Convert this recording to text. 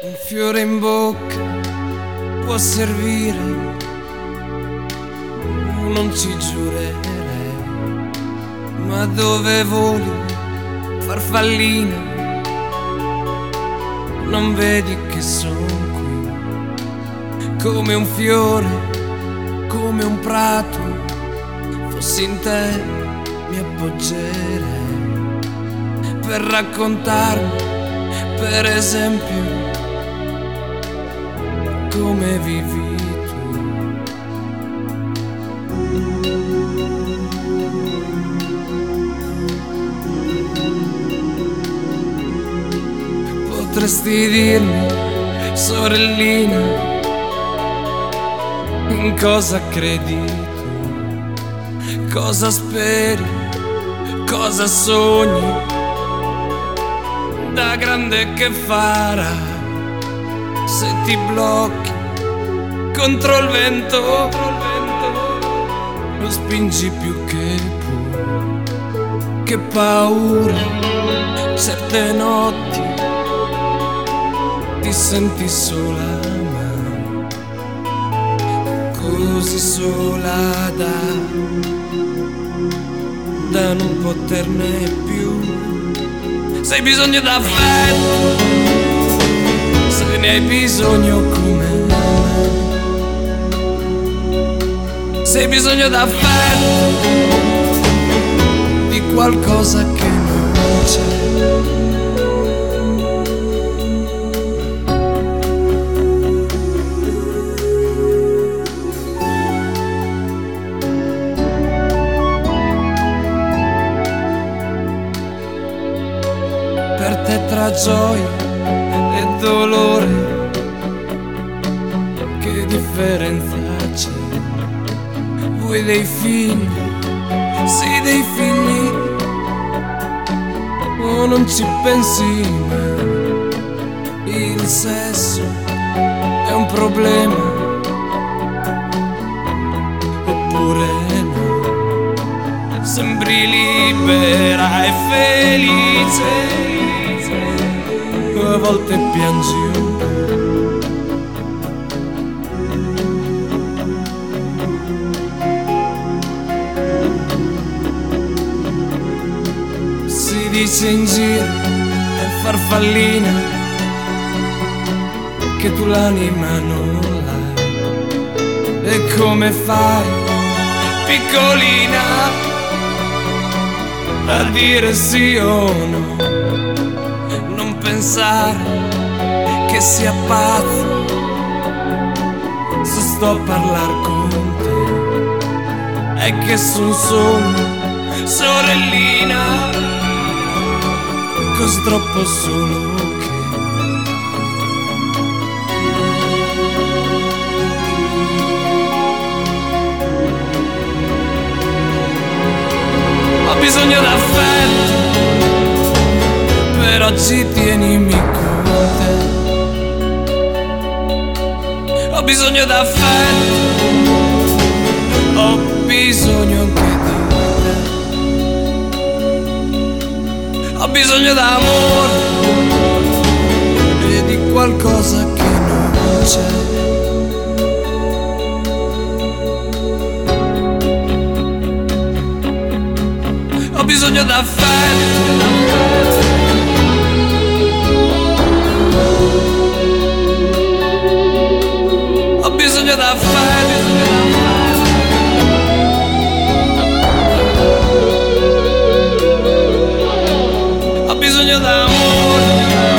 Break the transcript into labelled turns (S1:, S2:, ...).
S1: Un fiore in bocca può servire, non ci giurerei, ma dove voli, farfallina, non vedi che sono qui, come un fiore, come un prato, fossi in te mi appoggerei, per raccontarmi, per esempio, come vivi tu. Potresti dirmi, sorellina, in cosa credi tu, cosa speri, cosa sogni, da grande che farà se ti blocchi contro il vento, lo spingi più che puoi. Che paura, certe notti ti senti sola, ma così sola da non poterne più. Se hai bisogno d'affetto, se ne hai bisogno come me, se hai bisogno d'affetto, di qualcosa che non c'è. Per te tra gioia e dolore, che differenza c'è? Vuoi dei figli? Sì, dei figli, o non ci pensi mai? Il sesso è un problema, oppure no? Sembri libera e felice, a volte piangi un po'. Si dice in giro, farfallina, che tu l'anima non l'hai. E come fai, piccolina, a dire sì o no? Pensare che sia pazzo se sto a parlare con te, è che son solo sorellina, così troppo solo che ho bisogno d'affetto. Per oggi tienimi con te, ho bisogno d'affetto, ho bisogno anche di te, ho bisogno d'amore e di qualcosa che non c'è. Ho bisogno d'affetto, ho bisogno d'affetto, ho bisogno d'amore.